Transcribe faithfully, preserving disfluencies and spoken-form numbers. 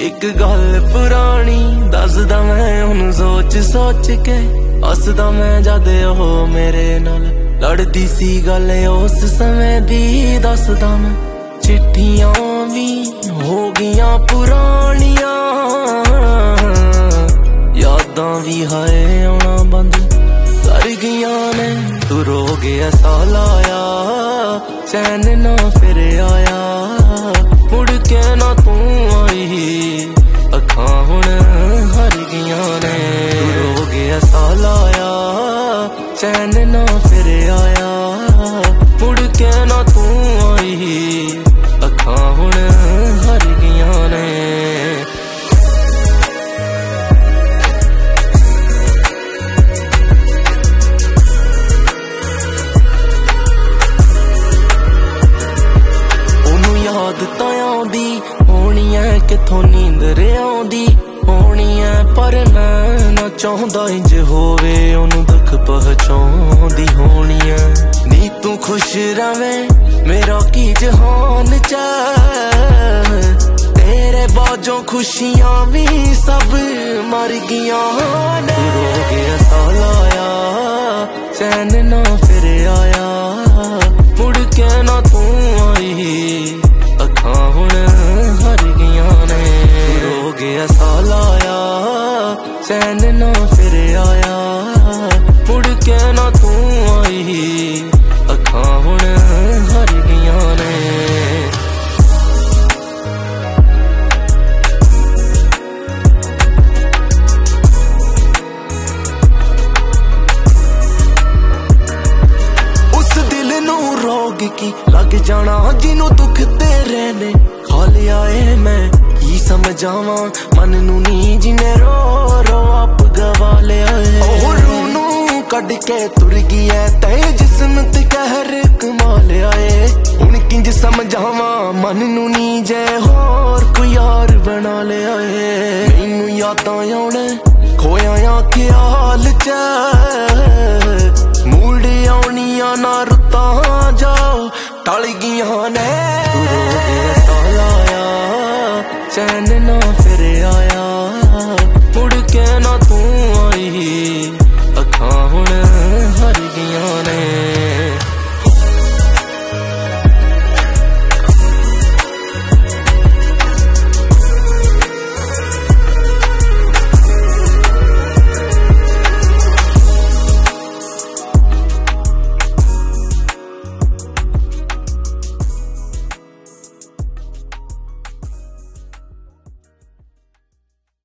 एक गल पुरानी दसदा मैं उन्हें सोच सोच के हसदा मैं जद ओ मेरे नाल लड़दी सी गल उस समय दी दसदा मैं चिट्ठियां भी हो गईयां पुरानियां यादां भी हाय आना बंद कर गईयां ने तू रो गया सा लाया चैन ना फिर आया मुड़ के ना तू आई अखां हुण हर गईयां ने तू रो गया सा लाया चैन ना फिर आया मुड़ के ना तू आई अखां हुण हर गईयां ने तां आउंदी होनी है किथों नींदर आउंदी होनी है पर मैं ना चाहुंदा इंज होवे ओनू दुख पहचाउंदी होनी है नी तू खुश रवें मेरा की जहान च तेरे बाजों खुशियां भी सब मर गियां ने रो गया सा लाया चैन ना फिर आया मुड़ के ना तू आई अखां हुण हर गईयां ने रो गया सा लाया चैन ना फिर आया मुड़ के ना तू आई अखां हुण हर गईयां ने उस दिल नू रोग की लग जाना जिन्नू दुख तेरे ने खा लिया ए मैं की समझावां मन नू नी जिने रो रो आप गवा लिया ओ रू नू कड के तुर गई है ते जिस्म ते कहर कमा लिया ए हुण किंज समझावां मन नू नी जे होर कोई यार बना लिया ए मैनू यादां आउणे खोया आ ख्याल च मूड आउणियां ना रुतां जाओ टल गईयां ने तू रो गया सा लाया चैन ना फिर आया